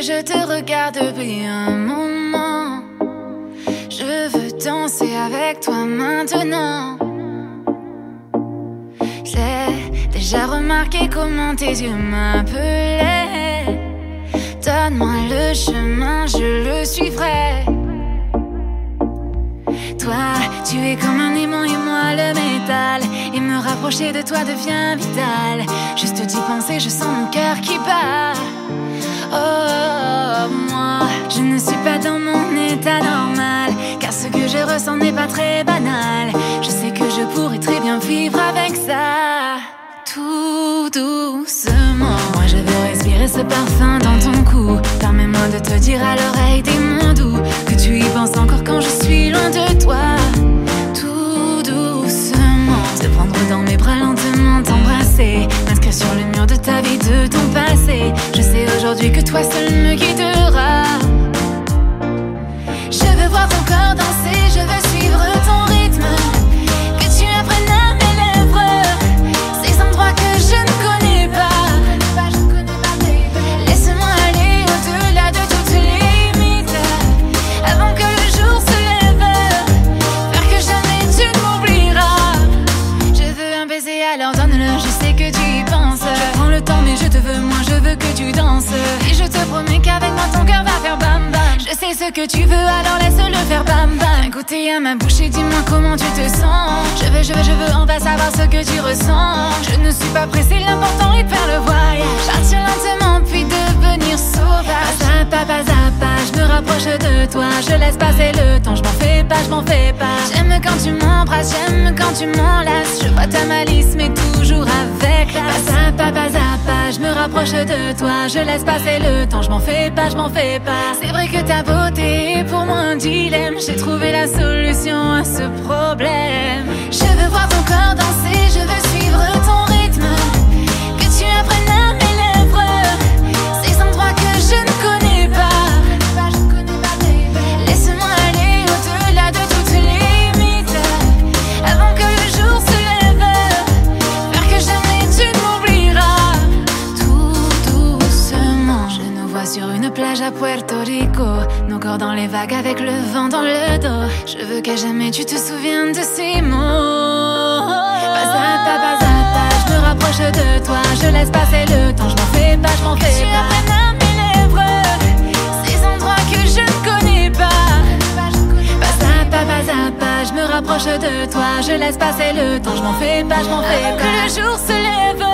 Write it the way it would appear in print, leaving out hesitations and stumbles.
que je te regarde depuis un moment. Je veux danser avec toi maintenant. J'ai déjà remarqué comment tes yeux m'appelaient. Donne-moi le chemin, je le suivrai. Toi, tu es comme un aimant et moi le métal. Et me rapprocher de toi devient vital. Juste d'y penser, je sens mon cœur qui bat. Oh, moi, je ne suis pas dans mon état normal, car ce que je ressens n'est pas très banal. Je sais que je pourrais très bien vivre avec ça. Tout doucement, moi je veux respirer ce parfum dans ton cou. Permets-moi de te dire à l'oreille des mots doux, que tu y penses encore quand je suis loin de toi. Tout doucement, te prendre dans mes bras lentement, t'embrasser, m'inscrire sur le mur de ta vie, de ton passé. Je sais aujourd'hui que toi seul me guidera. Je veux voir ton corps danser, je veux suivre ton rythme, que tu apprennes à mes lèvres ces endroits que je ne connais pas. Laisse-moi aller au-delà de toutes les limites, avant que le jour se lève, faire que jamais tu ne m'oublieras. Je veux un baiser, alors donne-le, je sais que tu y penses. Je prends le temps mais je te veux, moi je veux que tu danses. Et je te promets qu'avec moi ton cœur va faire bam bam. Je sais ce que tu veux, alors laisse-le faire bam bam. Viens goûter à ma bouche et dis-moi comment tu te sens. Je veux, on va savoir ce que tu ressens. Je ne suis pas pressée, l'important est de faire le voyage. Partir lentement puis devenir sauvage. Pas à pas, je me rapproche de toi. Je laisse passer le temps, je m'en fais pas. J'aime quand tu m'embrasses, j'aime quand tu m'enlaces. Je vois ta malice mais toujours avec classe. Pas à pas, je me rapproche de toi. Je laisse passer le temps, je m'en fais pas. C'est vrai que ta beauté est pour moi un dilemme. J'ai trouvé la solution à ce problème. Je veux voir ton corps danser, je veux suivre ton rythme, que tu apprennes à mes lèvres ces endroits que je ne connais pas. Laisse-moi aller au-delà de toutes les limites, avant que le jour se lève, faire que jamais tu ne m'oublieras. Tout doucement, je nous vois sur une plage à Puerto Rico, nos corps dans les vagues avec le vent dans le dos. Je veux qu'à jamais tu te souviennes de ces mots. Pas à pas, je me rapproche de toi. Je laisse passer le temps, je m'en fais pas. Que tu apprennes à mes lèvres ces endroits que je ne connais pas. Pas à pas, je me rapproche de toi. Je laisse passer le temps, je m'en fais pas. Que le jour se lève,